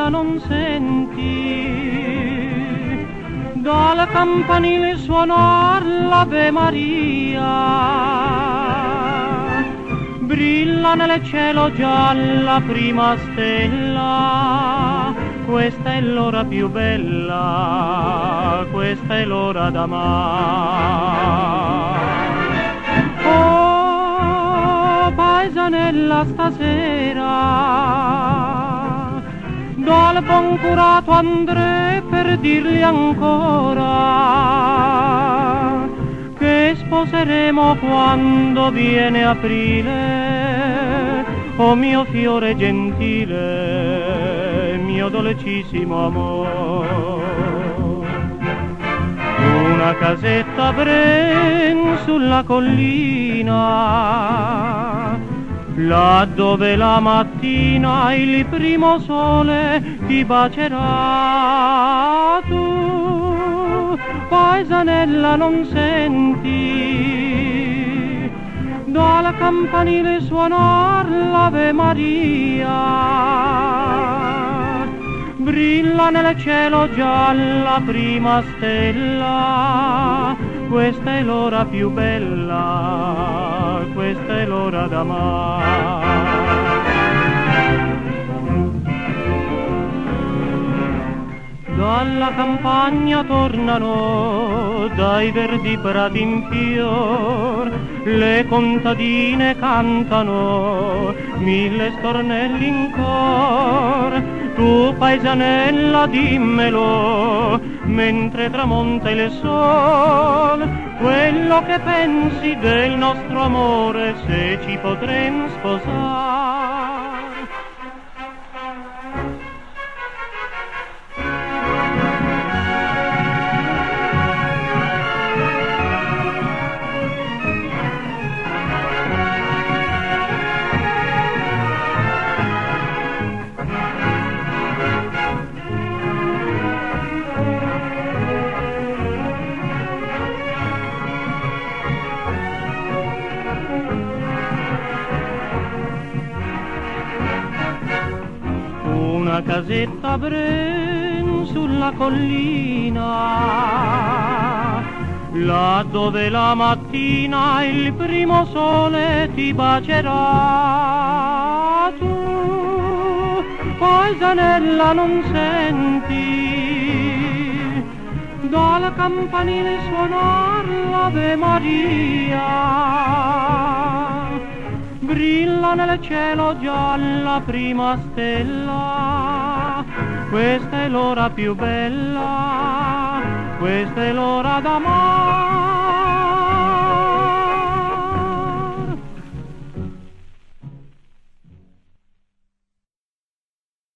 Paesanella non senti dal campanile suonar l'Ave Maria, brilla nel cielo già la prima stella, questa è l'ora più bella, questa è l'ora d'amare. Oh, paesanella stasera, dal buon curato andrei per dirgli ancora che sposeremo quando viene aprile, oh mio fiore gentile, mio dolcissimo amore. Una casetta bren sulla collina, là dove la mattina il primo sole ti bacerà. Tu, paesanella, non senti dal campanile suonar l'Ave Maria, brilla nel cielo già la prima stella, questa è l'ora più bella, questa è l'ora d'amare. Dalla campagna tornano, dai verdi prati in fior, le contadine cantano, mille stornelli in cor. Tu paesanella dimmelo, mentre tramonta il sol, quello che pensi del nostro amore, se ci potrem sposare. Una casetta bren sulla collina, là dove la mattina il primo sole ti bacerà. Tu, paesanella, non senti dal campanile suonar l'Ave Maria, brilla nel cielo già la prima stella, questa è l'ora più bella, questa è l'ora d'amare.